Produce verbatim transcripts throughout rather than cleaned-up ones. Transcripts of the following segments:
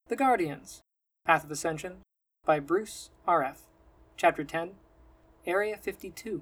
The Guardians. Path of Ascension by Bruce R F. Chapter ten. Area fifty-two.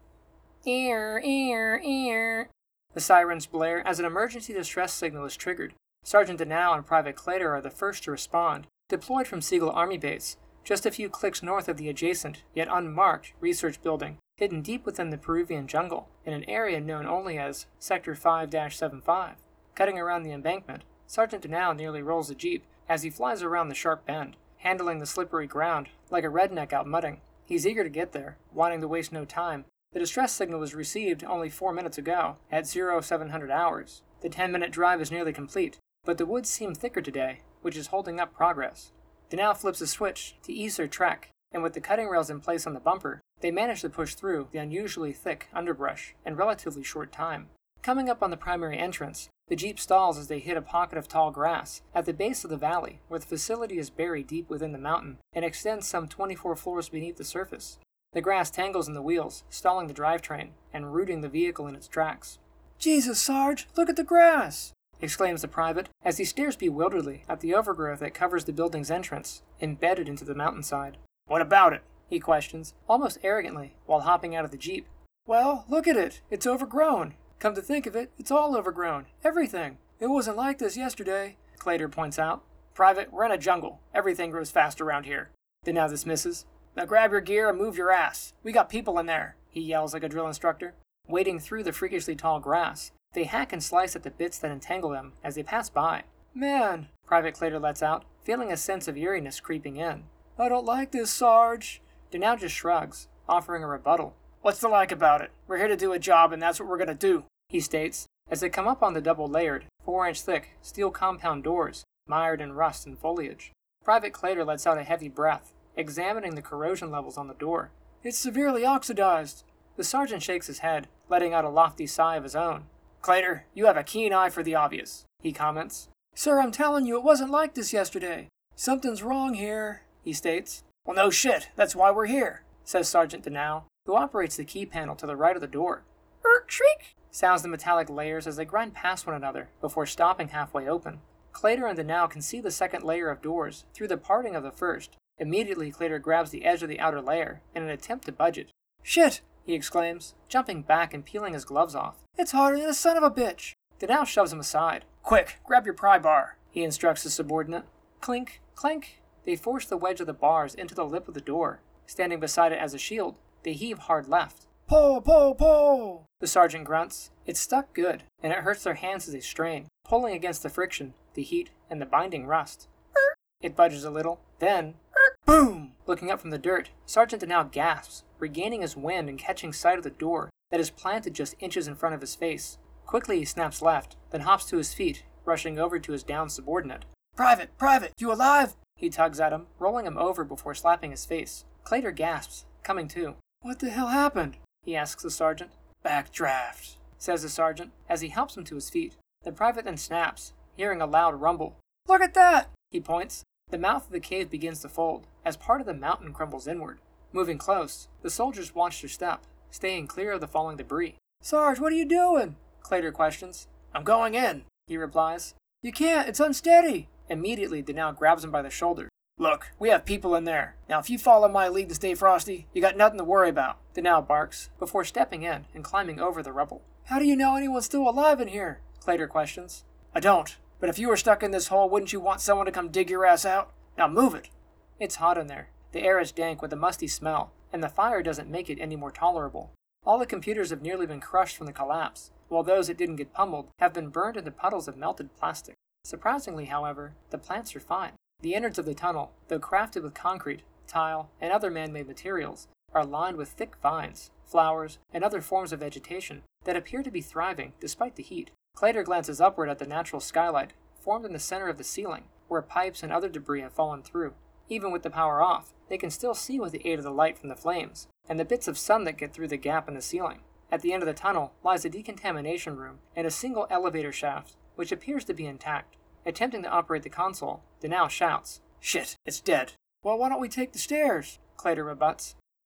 Ear, ear, ear. The sirens blare as an emergency distress signal is triggered. Sergeant Danow and Private Clater are the first to respond, deployed from Siegel Army Base, just a few clicks north of the adjacent, yet unmarked, research building, hidden deep within the Peruvian jungle, in an area known only as Sector five seventy-five. Cutting around the embankment, Sergeant Danow nearly rolls the jeep as he flies around the sharp bend, handling the slippery ground like a redneck out mudding. He's eager to get there, wanting to waste no time. The distress signal was received only four minutes ago, at zero seven hundred hours. The ten-minute drive is nearly complete, but the woods seem thicker today, which is holding up progress. Danow flips a switch to ease their trek, and with the cutting rails in place on the bumper, they manage to push through the unusually thick underbrush in relatively short time. Coming up on the primary entrance, the jeep stalls as they hit a pocket of tall grass at the base of the valley, where the facility is buried deep within the mountain and extends some twenty-four floors beneath the surface. The grass tangles in the wheels, stalling the drivetrain and rooting the vehicle in its tracks. "Jesus, Sarge, look at the grass!" exclaims the private as he stares bewilderedly at the overgrowth that covers the building's entrance, embedded into the mountainside. "What about it?" he questions, almost arrogantly, while hopping out of the jeep. "Well, look at it. It's overgrown. Come to think of it, it's all overgrown. Everything. It wasn't like this yesterday," Clater points out. "Private, we're in a jungle. Everything grows fast around here." Danow dismisses. "Now grab your gear and move your ass. We got people in there," he yells like a drill instructor. Wading through the freakishly tall grass, they hack and slice at the bits that entangle them as they pass by. "Man," Private Clater lets out, feeling a sense of eeriness creeping in. "I don't like this, Sarge." Danow just shrugs, offering a rebuttal. "What's to like about it? We're here to do a job, and that's what we're gonna do," he states, as they come up on the double-layered, four-inch-thick steel compound doors, mired in rust and foliage. Private Clater lets out a heavy breath, examining the corrosion levels on the door. "It's severely oxidized." The sergeant shakes his head, letting out a lofty sigh of his own. "Clater, you have a keen eye for the obvious," he comments. "Sir, I'm telling you, it wasn't like this yesterday. Something's wrong here," he states. "Well, no shit, that's why we're here," says Sergeant Danow, who operates the key panel to the right of the door. "Er, shriek!" sounds the metallic layers as they grind past one another before stopping halfway open. Clater and Danow can see the second layer of doors through the parting of the first. Immediately, Clater grabs the edge of the outer layer in an attempt to budge it. "Shit!" he exclaims, jumping back and peeling his gloves off. "It's harder than a son of a bitch!" Danow shoves him aside. "Quick, grab your pry bar," he instructs his subordinate. Clink, clink. They force the wedge of the bars into the lip of the door. Standing beside it as a shield, they heave hard left. "Pull, pull, pull!" the sergeant grunts. It's stuck good, and it hurts their hands as they strain, pulling against the friction, the heat, and the binding rust. It budges a little, then, boom! Looking up from the dirt, Sergeant Danow gasps, regaining his wind and catching sight of the door that is planted just inches in front of his face. Quickly he snaps left, then hops to his feet, rushing over to his downed subordinate. "Private, Private, you alive?" He tugs at him, rolling him over before slapping his face. Clater gasps, coming to. "What the hell happened?" he asks the sergeant. "Backdraft," says the sergeant, as he helps him to his feet. The private then snaps, hearing a loud rumble. "Look at that!" he points. The mouth of the cave begins to fold, as part of the mountain crumbles inward. Moving close, the soldiers watch their step, staying clear of the falling debris. "Sarge, what are you doing?" Clater questions. "I'm going in," he replies. "You can't, it's unsteady." Immediately, Danow grabs him by the shoulder. "Look, we have people in there. Now if you follow my lead to stay frosty, you got nothing to worry about," Danow barks, before stepping in and climbing over the rubble. "How do you know anyone's still alive in here?" Clater questions. "I don't, but if you were stuck in this hole, wouldn't you want someone to come dig your ass out? Now move it." It's hot in there. The air is dank with a musty smell, and the fire doesn't make it any more tolerable. All the computers have nearly been crushed from the collapse, while those that didn't get pummeled have been burned into puddles of melted plastic. Surprisingly, however, the plants are fine. The innards of the tunnel, though crafted with concrete, tile, and other man-made materials, are lined with thick vines, flowers, and other forms of vegetation that appear to be thriving despite the heat. Clater glances upward at the natural skylight, formed in the center of the ceiling, where pipes and other debris have fallen through. Even with the power off, they can still see with the aid of the light from the flames, and the bits of sun that get through the gap in the ceiling. At the end of the tunnel lies a decontamination room and a single elevator shaft, which appears to be intact. Attempting to operate the console, Danow shouts, "Shit, it's dead." "Well, why don't we take the stairs?" Clater rebuts. "Private,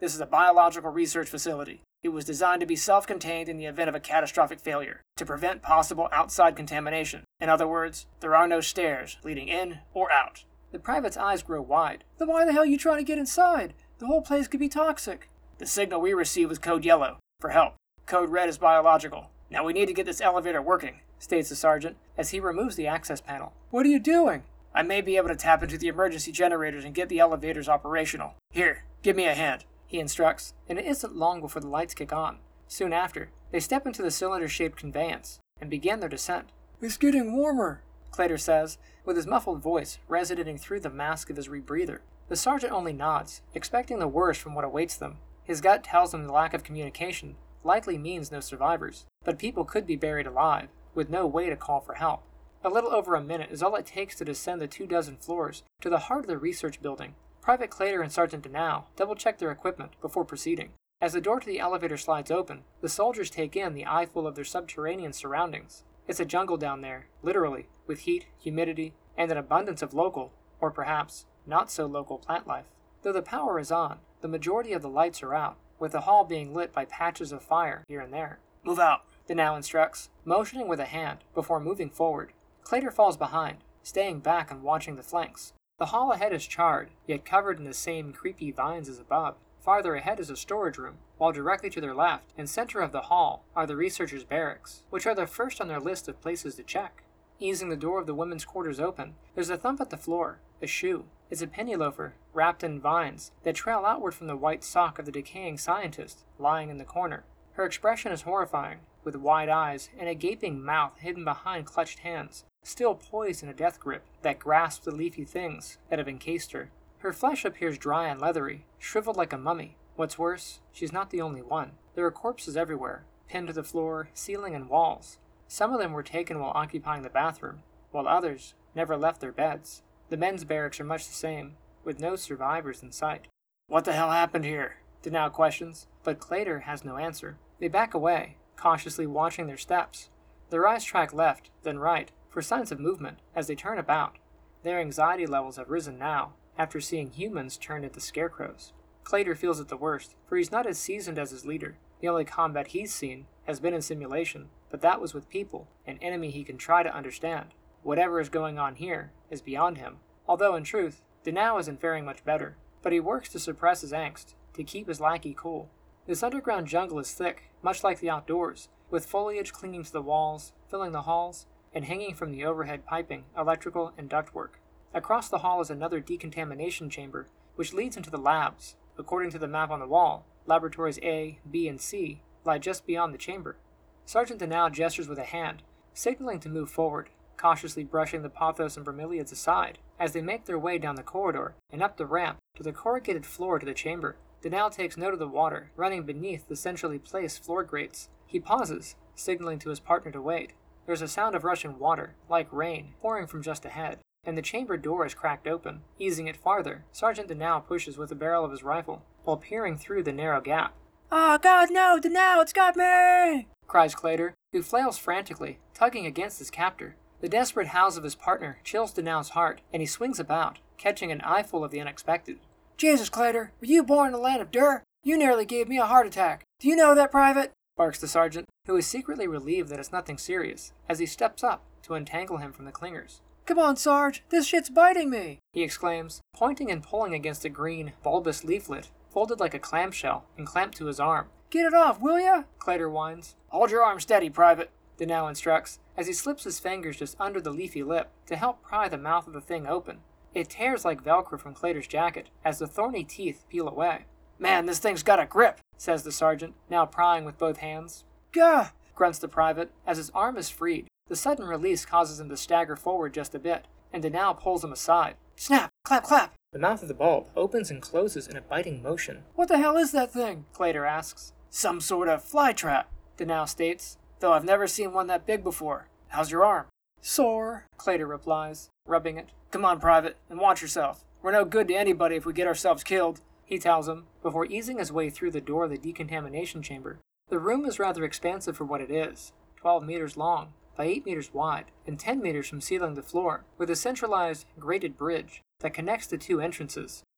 This is a biological research facility. It was designed to be self-contained in the event of a catastrophic failure, to prevent possible outside contamination. In other words, there are no stairs leading in or out. The private's eyes grow wide. Then why the hell are you trying to get inside? The whole place could be toxic. The signal we received was code yellow, for help. Code red is biological. Now we need to get this elevator working, states the sergeant, as he removes the access panel. What are you doing? I may be able to tap into the emergency generators and get the elevators operational. Here, give me a hand, he instructs, and it isn't long before the lights kick on. Soon after, they step into the cylinder-shaped conveyance and begin their descent. It's getting warmer, Clater says, with his muffled voice resonating through the mask of his rebreather. The sergeant only nods, expecting the worst from what awaits them. His gut tells him the lack of communication likely means no survivors, but people could be buried alive, with no way to call for help. A little over a minute is all it takes to descend the two dozen floors to the heart of the research building. Private Clater and Sergeant Denow double-check their equipment before proceeding. As the door to the elevator slides open, the soldiers take in the eyeful of their subterranean surroundings. It's a jungle down there, literally, with heat, humidity, and an abundance of local, or perhaps not-so-local plant life. Though the power is on, the majority of the lights are out, with the hall being lit by patches of fire here and there. Move out, Denow instructs, motioning with a hand before moving forward. Clater falls behind, staying back and watching the flanks. The hall ahead is charred, yet covered in the same creepy vines as above. Farther ahead is a storage room, while directly to their left and center of the hall are the researchers' barracks, which are the first on their list of places to check. Easing the door of the women's quarters open, there's a thump at the floor, a shoe. It's a penny loafer, wrapped in vines, that trail outward from the white sock of the decaying scientist, lying in the corner. Her expression is horrifying, with wide eyes and a gaping mouth hidden behind clutched hands, still poised in a death grip that grasps the leafy things that have encased her. Her flesh appears dry and leathery, shriveled like a mummy. What's worse, she's not the only one. There are corpses everywhere, pinned to the floor, ceiling, and walls. Some of them were taken while occupying the bathroom, while others never left their beds. The men's barracks are much the same, with no survivors in sight. What the hell happened here? Denow questions, but Clater has no answer. They back away, cautiously watching their steps. Their eyes track left, then right, for signs of movement as they turn about. Their anxiety levels have risen now, after seeing humans turned into scarecrows. Clater feels it the worst, for he's not as seasoned as his leader. The only combat he's seen has been in simulation, but that was with people, an enemy he can try to understand. Whatever is going on here is beyond him. Although, in truth, Denow isn't faring much better, but he works to suppress his angst, to keep his lackey cool. This underground jungle is thick, much like the outdoors, with foliage clinging to the walls, filling the halls, and hanging from the overhead piping, electrical, and ductwork. Across the hall is another decontamination chamber, which leads into the labs. According to the map on the wall, laboratories A, B, and C lie just beyond the chamber. Sergeant Denow gestures with a hand, signaling to move forward, cautiously brushing the pothos and bromeliads aside as they make their way down the corridor and up the ramp to the corrugated floor to the chamber. Denow takes note of the water running beneath the centrally placed floor grates. He pauses, signaling to his partner to wait. There's a sound of rushing water, like rain, pouring from just ahead, and the chamber door is cracked open. Easing it farther, Sergeant Denow pushes with the barrel of his rifle, while peering through the narrow gap. "Ah, oh, God, no! Denow, it's got me!" cries Clater, who flails frantically, tugging against his captor. The desperate howls of his partner chills Denow's heart, and he swings about, catching an eyeful of the unexpected. "Jesus, Clater, were you born in the land of dirt? You nearly gave me a heart attack. Do you know that, Private?" barks the sergeant, who is secretly relieved that it's nothing serious, as he steps up to untangle him from the clingers. "Come on, Sarge, this shit's biting me!" he exclaims, pointing and pulling against a green, bulbous leaflet, folded like a clamshell and clamped to his arm. "Get it off, will ya?" Clater whines. "Hold your arm steady, Private," Denow instructs, as he slips his fingers just under the leafy lip to help pry the mouth of the thing open. It tears like Velcro from Clater's jacket as the thorny teeth peel away. "Man, this thing's got a grip," says the sergeant, now prying with both hands. "Gah!" grunts the private as his arm is freed. The sudden release causes him to stagger forward just a bit, and Denow pulls him aside. Snap! Clap! Clap! The mouth of the bulb opens and closes in a biting motion. "What the hell is that thing?" Clater asks. "Some sort of fly trap," Denow states, "though I've never seen one that big before. How's your arm?" "Sore," Clater replies, rubbing it. "Come on, Private, and watch yourself. We're no good to anybody if we get ourselves killed," he tells him, before easing his way through the door of the decontamination chamber. The room is rather expansive for what it is, twelve meters long, by eight meters wide, and ten meters from ceiling to floor, with a centralized, grated bridge that connects the two entrances.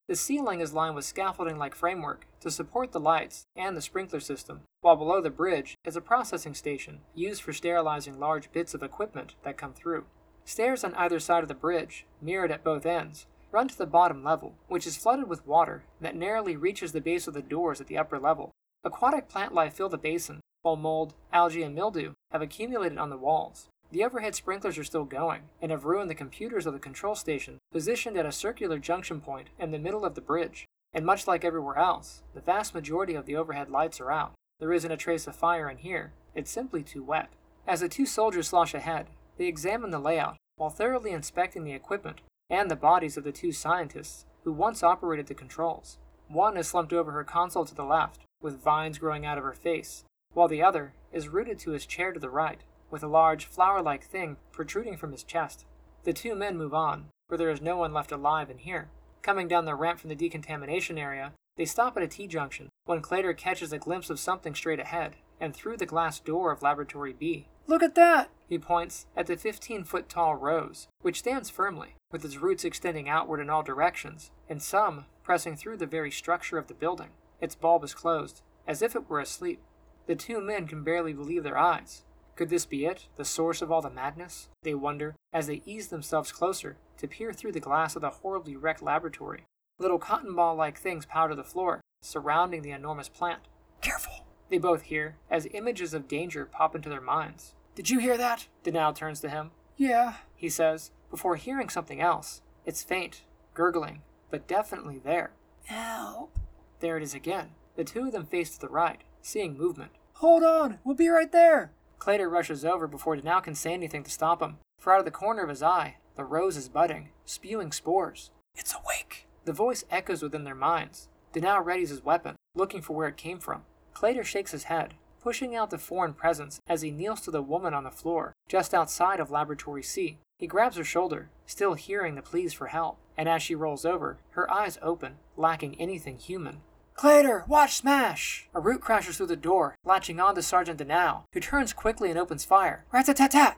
The ceiling is lined with scaffolding-like framework to support the lights and the sprinkler system, while below the bridge is a processing station used for sterilizing large bits of equipment that come through. Stairs on either side of the bridge, mirrored at both ends, run to the bottom level, which is flooded with water that narrowly reaches the base of the doors at the upper level. Aquatic plant life fill the basin, while mold, algae, and mildew have accumulated on the walls. The overhead sprinklers are still going, and have ruined the computers of the control station, positioned at a circular junction point in the middle of the bridge. And much like everywhere else, the vast majority of the overhead lights are out. There isn't a trace of fire in here, it's simply too wet. As the two soldiers slosh ahead, they examine the layout, while thoroughly inspecting the equipment and the bodies of the two scientists who once operated the controls. One is slumped over her console to the left, with vines growing out of her face, while the other is rooted to his chair to the right, with a large flower-like thing protruding from his chest. The two men move on, for there is no one left alive in here. Coming down the ramp from the decontamination area, they stop at a T-junction, when Claytor catches a glimpse of something straight ahead, and through the glass door of Laboratory B. "Look at that!" He points at the fifteen-foot-tall rose, which stands firmly, with its roots extending outward in all directions, and some pressing through the very structure of the building. Its bulb is closed, as if it were asleep. The two men can barely believe their eyes. Could this be it, the source of all the madness? They wonder, as they ease themselves closer to peer through the glass of the horribly wrecked laboratory. Little cotton ball-like things powder the floor, surrounding the enormous plant. "Careful!" they both hear, as images of danger pop into their minds. "Did you hear that?" Danao turns to him. "Yeah," he says, before hearing something else. It's faint, gurgling, but definitely there. "Help!" There it is again. The two of them face to the right, seeing movement. "Hold on! We'll be right there!" Claytor rushes over before Danao can say anything to stop him, for out of the corner of his eye, the rose is budding, spewing spores. "It's awake!" The voice echoes within their minds. Danao readies his weapon, looking for where it came from. Claytor shakes his head, pushing out the foreign presence as he kneels to the woman on the floor, just outside of Laboratory C. He grabs her shoulder, still hearing the pleas for help, and as she rolls over, her eyes open, lacking anything human. "Claytor, watch smash!" A root crashes through the door, latching on to Sergeant Danao, who turns quickly and opens fire. "Rat-a-tat-tat!"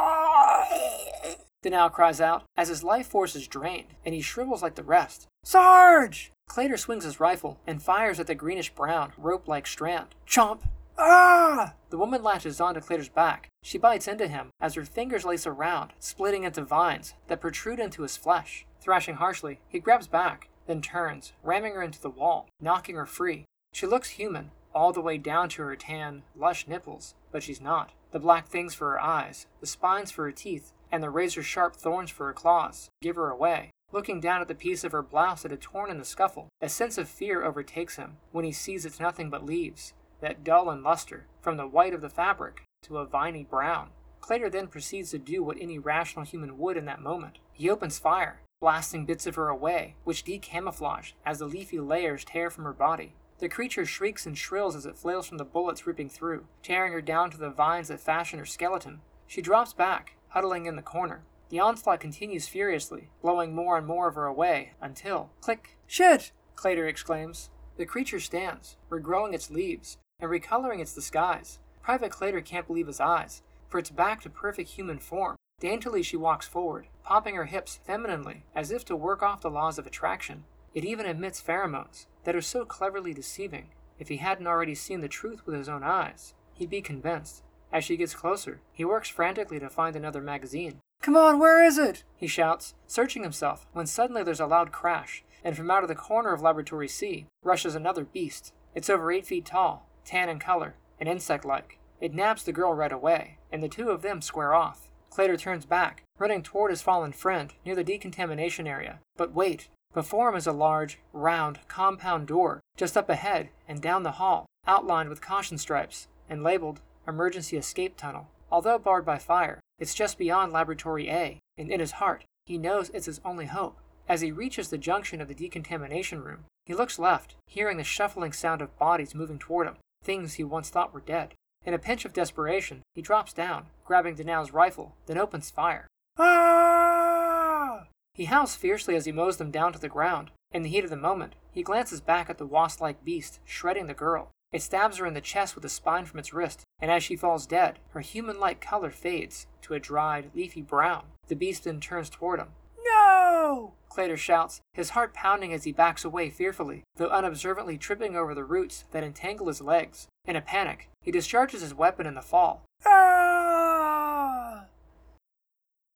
Danao cries out, as his life force is drained, and he shrivels like the rest. "Sarge!" Claytor swings his rifle and fires at the greenish-brown, rope-like strand. "Chomp!" "Ah!" The woman latches onto Claytor's back. She bites into him as her fingers lace around, splitting into vines that protrude into his flesh. Thrashing harshly, he grabs back, then turns, ramming her into the wall, knocking her free. She looks human, all the way down to her tan, lush nipples, but she's not. The black things for her eyes, the spines for her teeth, and the razor-sharp thorns for her claws give her away. Looking down at the piece of her blouse that had torn in the scuffle, a sense of fear overtakes him when he sees it's nothing but leaves, that dull in luster, from the white of the fabric to a viney brown. Claytor then proceeds to do what any rational human would in that moment. He opens fire, blasting bits of her away, which decamouflage as the leafy layers tear from her body. The creature shrieks and shrills as it flails from the bullets ripping through, tearing her down to the vines that fashion her skeleton. She drops back, huddling in the corner. The onslaught continues furiously, blowing more and more of her away, until, click, "Shit!" Claytor exclaims. The creature stands, regrowing its leaves, and recoloring its disguise. Private Claytor can't believe his eyes, for it's back to perfect human form. Daintily she walks forward, popping her hips femininely, as if to work off the laws of attraction. It even emits pheromones that are so cleverly deceiving. If he hadn't already seen the truth with his own eyes, he'd be convinced. As she gets closer, he works frantically to find another magazine. "Come on, where is it?" he shouts, searching himself, when suddenly there's a loud crash, and from out of the corner of Laboratory C rushes another beast. It's over eight feet tall, tan in color, and insect-like. It nabs the girl right away, and the two of them square off. Claytor turns back, running toward his fallen friend near the decontamination area. But wait, before him is a large, round, compound door, just up ahead and down the hall, outlined with caution stripes, and labeled Emergency Escape Tunnel. Although barred by fire, it's just beyond Laboratory A, and in his heart, he knows it's his only hope. As he reaches the junction of the decontamination room, he looks left, hearing the shuffling sound of bodies moving toward him, things he once thought were dead. In a pinch of desperation, he drops down, grabbing Danao's rifle, then opens fire. Ah! He howls fiercely as he mows them down to the ground. In the heat of the moment, he glances back at the wasp-like beast, shredding the girl. It stabs her in the chest with the spine from its wrist, and as she falls dead, her human-like color fades to a dried, leafy brown. The beast then turns toward him. No! No! Clater shouts, his heart pounding as he backs away fearfully, though unobservantly tripping over the roots that entangle his legs. In a panic, he discharges his weapon in the fall,